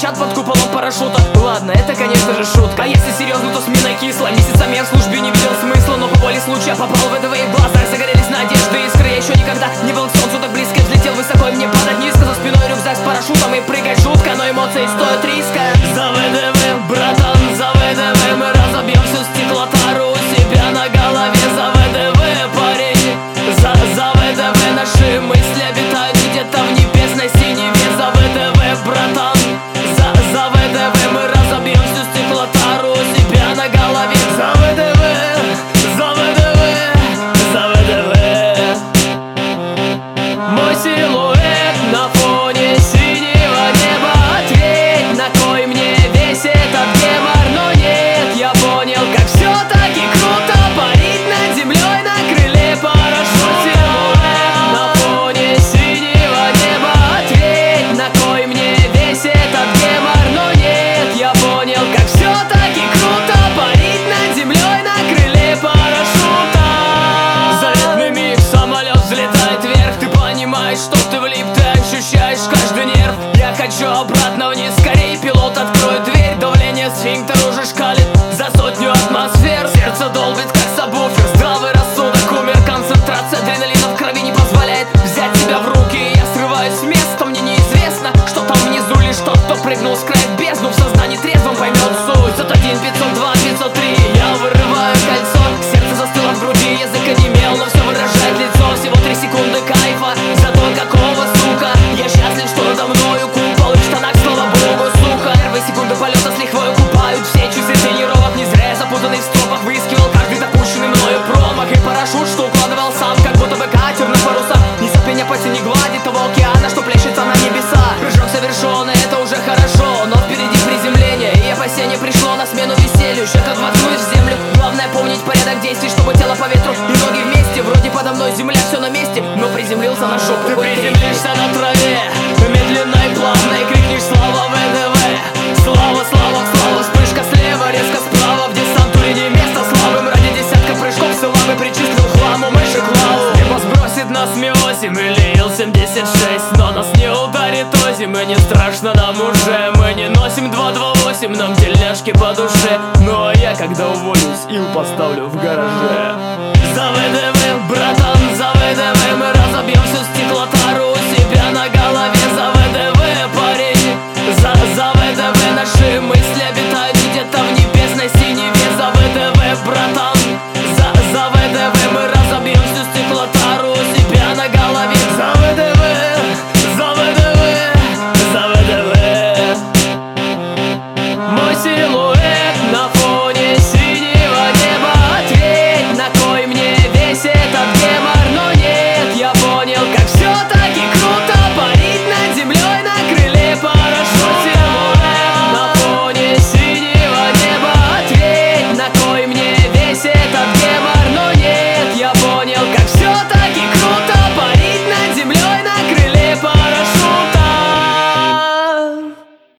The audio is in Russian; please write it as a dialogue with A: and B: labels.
A: летят под куполом парашюта. Ладно, это конечно же шутка. А если серьезно, то смена кисла. Месяцами я в службе не видел смысла, но по воле случая попал в ВДВ, и в глазах загорелись надежды, искры. Я еще никогда не был к солнцу так близко. Взлетел высоко, и мне падать низко. За спиной рюкзак с парашютом, и прыгать жутко, но эмоции стоят риска. За ВДВ, братан, за ВДВ мы разобьем всю стеклотару у себя на голове. За ВДВ, парень, за ВДВ наши мысли обитают где-то в небесной синеве. За ВДВ, братан, за ВДВ мы разобьем всю стеклотару у себя на голове. За ВДВ, за ВДВ, за ВДВ. Мой силуэт на фоне синего неба. Ответь, на кой мне весь этот гемор? Но нет, я понял, как все-таки круто парить над землей на крыле парашюта. На фоне синего неба. Ответь, на кой мне весь этот гемор? Но нет, я понял, как все-таки круто парить над землей на крыле парашюта. Заветный миг, самолет взлетает вверх. Ты понимаешь, что ты влип, ты ощущаешь каждый нерв. Я хочу обратно вниз, скорее пилот откроет дверь. Давление сфинктер уже шкалит за 100 атмосфер. Сердце долбит как сабвуфер, здравый рассудок умер. Концентрация адреналина в крови не позволяет взять себя в руки. Я срываюсь с места, мне неизвестно, что там внизу. Лишь тот, кто прыгнул с края в бездну, в сознании трезвом поймет суть. 501, 502, 503, я вырываю кольцо. Сердце застыло в груди, язык онемел, но все выражает лицо. Всего 3 секунды кайфа, зато какого, сука. Я счастлив, что надо мною купол, и в штанах, слава богу, сухо. Первые секунды полета с лихвой купают все часы тренировок. Не зря я запутанный в стропах выискивал каждый допущенный мною промах. И парашют, что укладывал сам, как будто бы катер на парусах. Несет меня по синей глади того океана, что плещется на небесах. Прыжок совершен, и это уже хорошо, но впереди приземление, и опасение пришло на смену веселью. Щека воткнуть в землю, главное помнить порядок действий, чтобы тело по ветру и ноги вместе. Вроде подо мной земля, все на месте, но приземлился на жопу. Ты приземлишься на траве, медленно и плавно, и крикнешь слава ВДВ. Слава, слава, слава, вспышка слева, резко справа. В десантуре не место слабым, ради десятка прыжков с лавы причислил хламу мыши клаву. Небо сбросит нас Ми-8 или Ил-76, но нас не ударит озим, и не страшно нам уже. Мы не носим 228, нам тельняшки по душе. Ну а я, когда уволюсь, Ил поставлю в гараже. За ВДВ.